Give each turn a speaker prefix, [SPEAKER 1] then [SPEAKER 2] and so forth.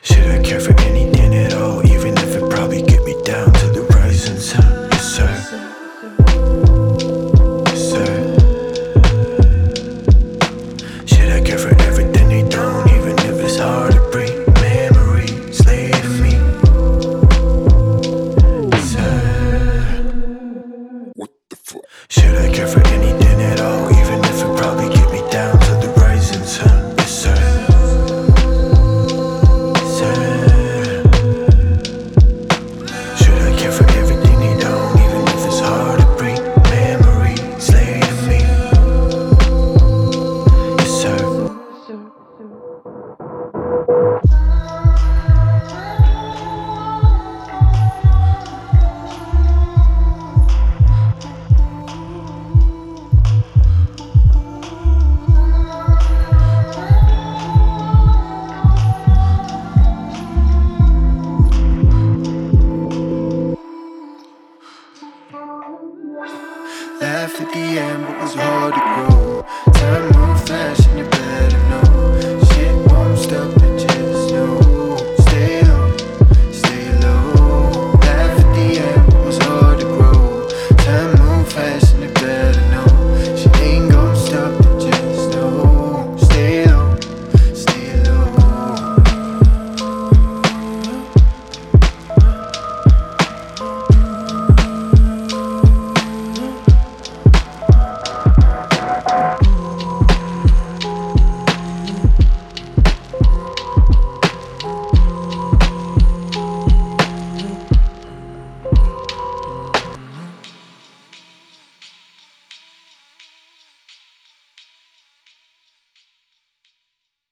[SPEAKER 1] Should I care for anything at all, even if it probably get me down to the rising sun? Yes sir, yes sir. Should I care for everything they don't, even if it's hard to break? Memories lay to me. Yes sir. What the fuck? Should I care for anything at all, even if it probably get me down to the rising sun? Yes sir, yes sir. Should I care for everything they don't, even if it's hard to break? Memories lay to me. Yes sir.
[SPEAKER 2] Laughed at the end, but was hard to grow. Time moved fast and you better know. Shit won't stop, it just know. Stay low, stay low. Laughed at the end, but was hard to grow. Time moved fast.